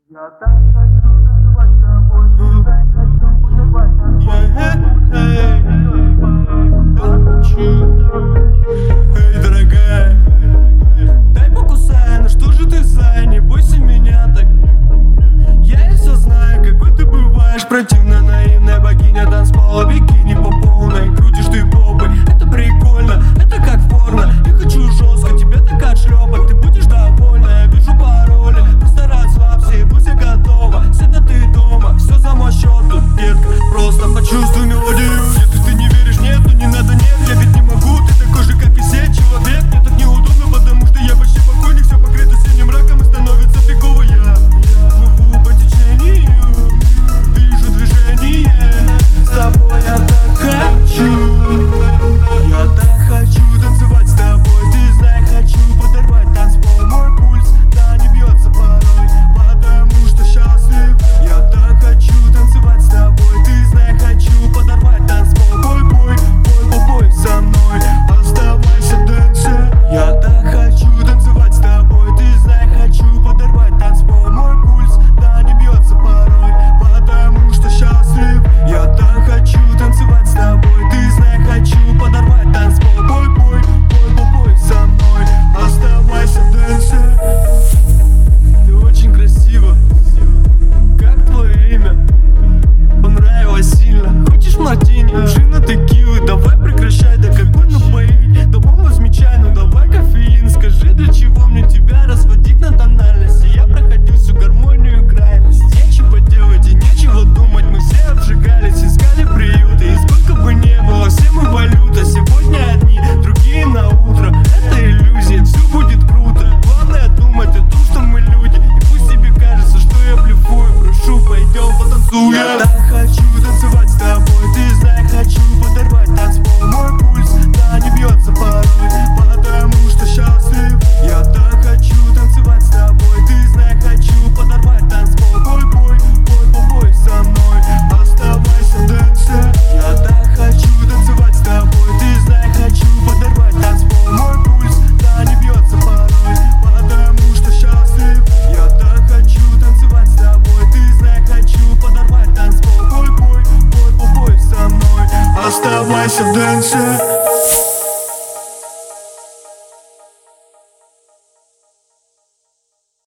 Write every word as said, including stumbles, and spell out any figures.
Я так хочу танцевать с тобой, ты так хочу подорвать танцпол. Эй, дорогая, дай покусаю, ну что же ты за, не бойся меня так. Я и все знаю, какой ты бываешь, противно наивная богиня танцпола. Бикини по полной, крутишь ты попой, это прикольно, это как порно. Я хочу жестко, тебя так отшлепать, ты будешь довольна, я вижу пароли. Просто расслабься и будь готова, сегодня ты дома, все за мой счет тут, детка. Просто почувствуй мелодию. Если ты не веришь, нет, то не надо, нет, я ведь не могу. Ты такой же, как и все, человек. Мне так неудобно, потому что я почти покойник, все покрыто синим раком и становится фигово. Я плыву по течению, вижу движение, с тобой я так хочу. Я так хочу танцевать с тобой, ты знай, хочу подорвать танцпол. Мой пульс, да, не бьется порой, потому что счастлив. Я так хочу танцевать с тобой, ты знай, хочу подорвать танцпол. Бой, бой, бой, бой, бой со мной, оставайся в дэнсе. Я так хочу танцевать с тобой, ты знай, хочу подорвать танцпол. Мой пульс, да, не бьется порой, потому что счастлив. Я так хочу танцевать с тобой, ты знай, хочу подорвать танцпол. Бой, бой, бой, бой, бой со мной, оставайся в дэнсе. Ты очень красива, как твое имя? Понравилось сильно. Хочешь мартини, джина, текилы? Давай прекращай, да какой напоить. Давай возмечай, ну давай кофеин. Скажи, для чего мне тебя разводить на тональности? Я проходил всю гармонию и крайность. Нечего делать и нечего думать. Мы все обжигались, искали приюта. И сколько бы не было, все мы валюта. Сегодня одни, другие на утро. Это иллюзия, все будет круто. Главное думать о том, что мы люди. И пусть тебе кажется, что я блефую. Прошу, пойдем потанцуем. Я так хочу танцевать с тобой, ты знай, хочу подорвать танцпол. Мой пульс, да, не бьется порой, потому что счастлив. Я так хочу танцевать с тобой, ты знай, хочу подорвать танцпол. Бой, бой, бой, бой, бой со мной, оставайся в дэнсе. Я так хочу танцевать с тобой, ты знай, хочу подорвать танцпол. Мой пульс, да, не бьется порой, потому что счастлив. Я так хочу танцевать с тобой, ты знай, хочу подорвать танцпол. Бой, бой, бой, бой, бой со мной, оставайся в дэнсе.